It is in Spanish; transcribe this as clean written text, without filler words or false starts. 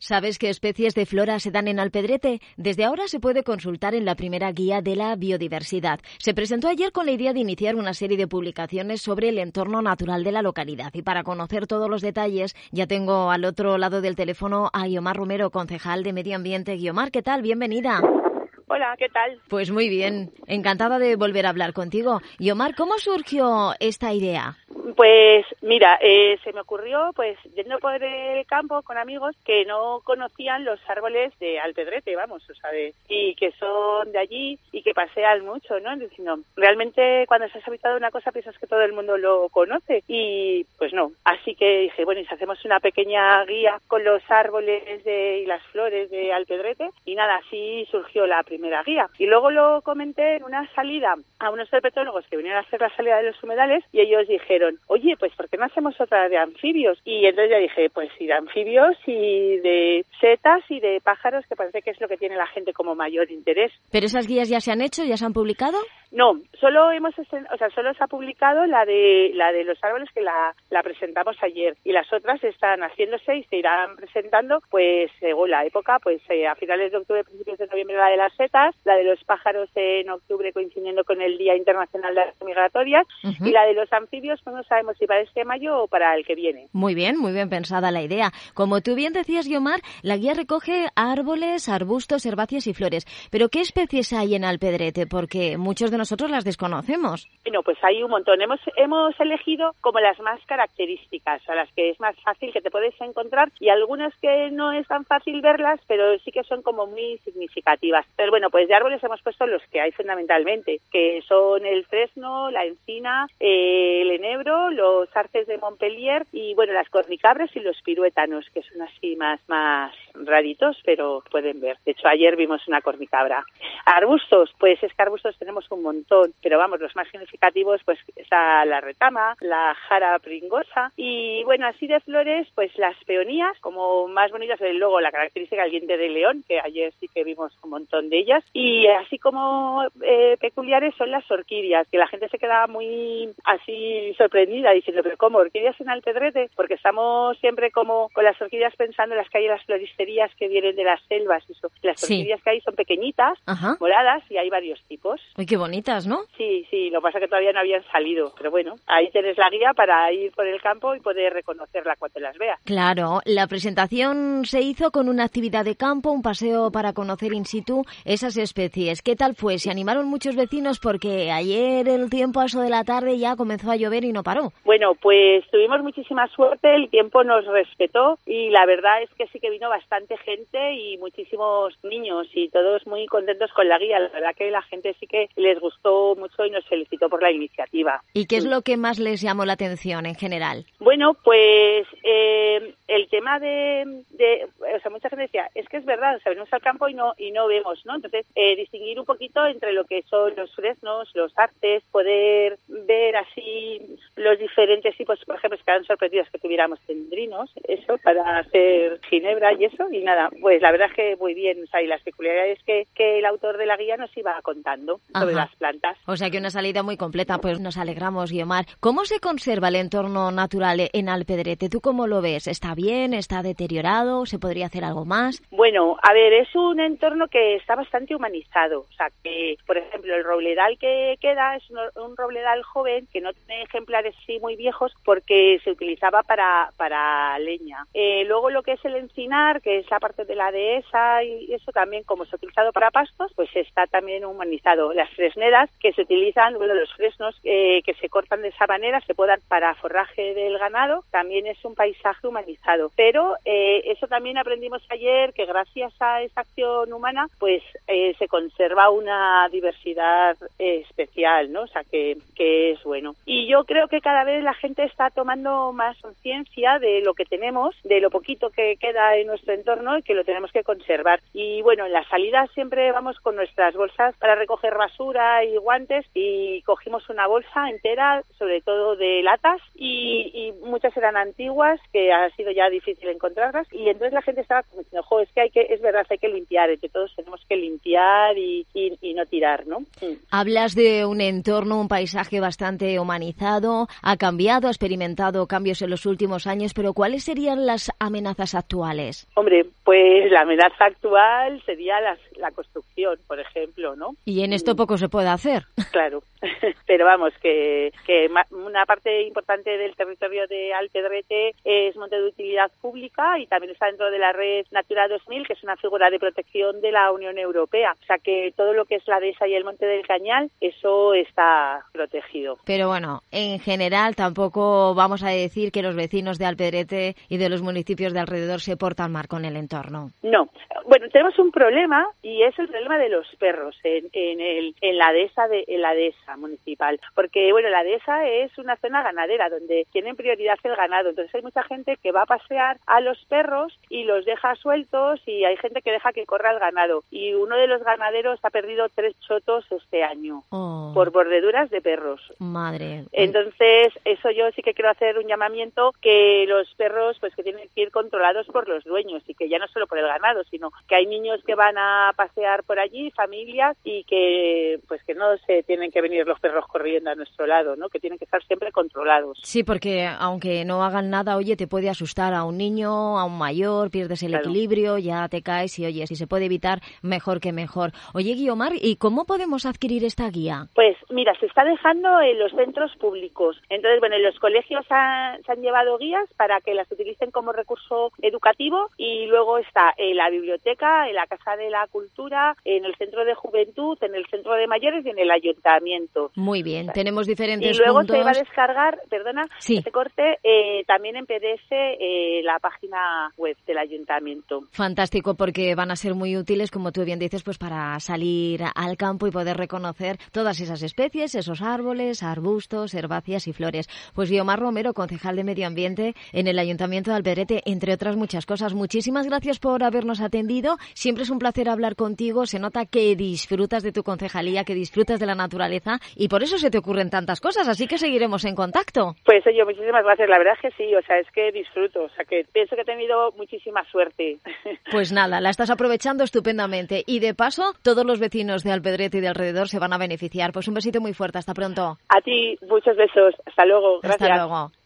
¿Sabes qué especies de flora se dan en Alpedrete? Desde ahora se puede consultar en la primera guía de la biodiversidad. Se presentó ayer con la idea de iniciar una serie de publicaciones sobre el entorno natural de la localidad. Y para conocer todos los detalles, ya tengo al otro lado del teléfono a Guiomar Romero, concejal de Medio Ambiente. Guiomar, ¿qué tal? Bienvenida. Hola, ¿qué tal? Pues muy bien, encantada de volver a hablar contigo. Guiomar, ¿cómo surgió esta idea? Pues mira, se me ocurrió pues yendo por el campo con amigos que no conocían los árboles de Alpedrete, y que son de allí y que pasean mucho, ¿no? Diciendo, realmente cuando se has habitado una cosa piensas que todo el mundo lo conoce y pues no. Así que dije, bueno, y si hacemos una pequeña guía con los árboles y las flores de Alpedrete y nada, así surgió la primera guía. Y luego lo comenté en una salida a unos herpetólogos que venían a hacer la salida de los humedales y ellos dijeron, oye, pues ¿por qué no hacemos otra de anfibios? Y entonces ya dije, pues sí, de anfibios y de setas y de pájaros, que parece que es lo que tiene la gente como mayor interés. ¿Pero esas guías ya se han hecho, ya se han publicado? No, solo se ha publicado la de los árboles que la presentamos ayer y las otras están haciéndose y se irán presentando pues según la época, pues a finales de octubre, principios de noviembre la de las setas, la de los pájaros en octubre coincidiendo con el Día Internacional de las Migratorias y la de los anfibios pues no sabemos si para este mayo o para el que viene. Muy bien pensada la idea. Como tú bien decías, Guiomar, la guía recoge árboles, arbustos, herbáceas y flores. ¿Pero qué especies hay en Alpedrete? Porque muchos de nosotros las desconocemos. Bueno, pues hay un montón. Hemos elegido como las más características, a las que es más fácil que te puedes encontrar y algunas que no es tan fácil verlas, pero sí que son como muy significativas. Pero bueno, pues de árboles hemos puesto los que hay fundamentalmente, que son el fresno, la encina, el enebro, los arces de Montpellier y bueno, las cornicabras y los piruétanos, que son así más raritos, pero pueden ver. De hecho, ayer vimos una cornicabra. Arbustos, pues es que arbustos tenemos un montón, pero vamos, los más significativos pues está la retama, la jara pringosa y bueno, así de flores, pues las peonías, como más bonitas, luego la característica del diente de león, que ayer sí que vimos un montón de ellas, y así como peculiares son las orquídeas, que la gente se queda muy así sorprendida diciendo, pero ¿cómo? ¿Orquídeas en Alpedrete? Porque estamos siempre como con las orquídeas pensando en las que hay en las floristerías que vienen de las selvas, eso. Las orquídeas que hay son pequeñitas, moradas, y hay varios tipos. Uy, qué bonitas, ¿no? Sí, lo que pasa es que todavía no habían salido, pero bueno, ahí tienes la guía para ir por el campo y poder reconocerla cuando las veas. Claro, la presentación se hizo con una actividad de campo, un paseo para conocer in situ esas especies. ¿Qué tal fue? Se animaron muchos vecinos porque ayer el tiempo a eso de la tarde ya comenzó a llover y no paró. Bueno, pues tuvimos muchísima suerte, el tiempo nos respetó y la verdad es que sí que vino bastante gente y muchísimos niños y todos muy contentos con la guía. La verdad que la gente sí que les gustó mucho y nos felicitó por la iniciativa. ¿Y qué es lo que más les llamó la atención en general? Bueno, pues el tema mucha gente decía, es que es verdad, venimos al campo y no vemos, ¿no? Entonces, distinguir un poquito entre lo que son los fresnos, los arces, poder ver así los diferentes tipos, por ejemplo, se quedaron sorprendidos que tuviéramos tendrinos, eso, para hacer ginebra y eso, y nada, pues la verdad es que muy bien, y las peculiaridades que el autor de la guía nos iba contando sobre las plantas. O sea que una salida muy completa, pues nos alegramos, Guiomar. ¿Cómo se conserva el entorno natural en Alpedrete? ¿Tú cómo lo ves? ¿Está bien? ¿Está deteriorado? ¿Se podría hacer algo más? Bueno, a ver, es un entorno que está bastante humanizado, o sea que, por ejemplo, el robledal que queda es un robledal joven que no tiene ejemplares sí muy viejos porque se utilizaba para leña. Luego lo que es el encinar, que es la parte de la dehesa y eso también, como se ha utilizado para pastos, pues está también humanizado. Las fresneras que se utilizan, bueno, los fresnos que se cortan de esa manera, se podan para forraje del ganado, también es un paisaje humanizado. Pero eso también aprendimos ayer, que gracias a esa acción humana, pues se conserva una diversidad especial, ¿no? O sea, que es bueno. Y yo creo que cada vez la gente está tomando más conciencia de lo que tenemos, de lo poquito que queda en nuestro entorno y que lo tenemos que conservar. Y bueno, en las salidas siempre vamos con nuestras bolsas para recoger basura y guantes y cogimos una bolsa entera, sobre todo de latas, y muchas eran antiguas, que ha sido ya difícil encontrarlas, y entonces la gente estaba diciendo, es verdad, hay que limpiar limpiar, entre todos tenemos que limpiar y no tirar, ¿no? Hablas de un entorno, un paisaje bastante humanizado, ha cambiado, ha experimentado cambios en los últimos años, pero ¿cuáles serían las amenazas actuales? Hombre, pues la amenaza actual sería la construcción, por ejemplo, ¿no? Y en esto poco se puede hacer. Claro, pero vamos, que una parte importante del territorio de Alpedrete es monte de utilidad pública y también está dentro de la red Natura 2000, que es una figura de protección de la Unión Europea. O sea que todo lo que es la dehesa y el monte del Cañal, eso está protegido. Pero bueno, en general tampoco vamos a decir que los vecinos de Alpedrete y de los municipios de alrededor se portan mal con el entorno. No. Bueno, tenemos un problema y es el problema de los perros en la dehesa municipal, porque bueno, la dehesa es una zona ganadera donde tienen prioridad el ganado, entonces hay mucha gente que va a pasear a los perros y los deja sueltos y hay gente que deja que corra el ganado y uno de los ganaderos ha perdido 3 chotos este año por mordeduras de perros. Madre. Entonces eso yo sí que quiero hacer un llamamiento que los perros pues que tienen que ir controlados por los dueños y que ya no solo por el ganado, sino que hay niños que van a pasear por allí, familias, y que pues que no se tienen que venir los perros corriendo a nuestro lado, ¿no? Que tienen que estar siempre controlados. Sí, porque aunque no hagan nada, oye, te puede asustar a un niño, a un mayor, pierdes el equilibrio, ya te caes y oye, si se puede evitar, mejor que mejor. Oye, Guiomar, ¿y cómo podemos adquirir esta guía? Pues mira, se está dejando en los centros públicos. Entonces, bueno, en los colegios se han llevado guías para que las utilicen como recurso educativo y luego está en la biblioteca, en la Casa de la Cultura, en el Centro de Juventud, en el Centro de Mayores y en el Ayuntamiento. Muy bien, tenemos diferentes y luego puntos. Se va a descargar, perdona, sí. Este corte, también en PDF la página web del Ayuntamiento. Fantástico, porque van a ser muy útiles, como tú bien dices, pues para salir al campo y poder reconocer todas esas especies, esos árboles, arbustos, herbáceas y flores. Pues Guiomar Romero, concejal de Medio Ambiente en el Ayuntamiento de Alpedrete, entre otras muchas cosas. Muchísimas gracias por habernos atendido. Siempre es un placer hablar contigo. Se nota que disfrutas de tu concejalía, que disfrutas de la naturaleza y por eso se te ocurren tantas cosas. Así que seguiremos en contacto. Pues oye, muchísimas gracias. La verdad es que sí, o sea, es que disfruto. O sea, que pienso que he tenido muchísima suerte. Pues nada, la estás aprovechando estupendamente. Y de paso, todos los vecinos de Alpedrete y de alrededor se van a beneficiar. Pues un besito muy fuerte. Hasta pronto. A ti, muchos besos. Hasta luego. Gracias. Hasta luego.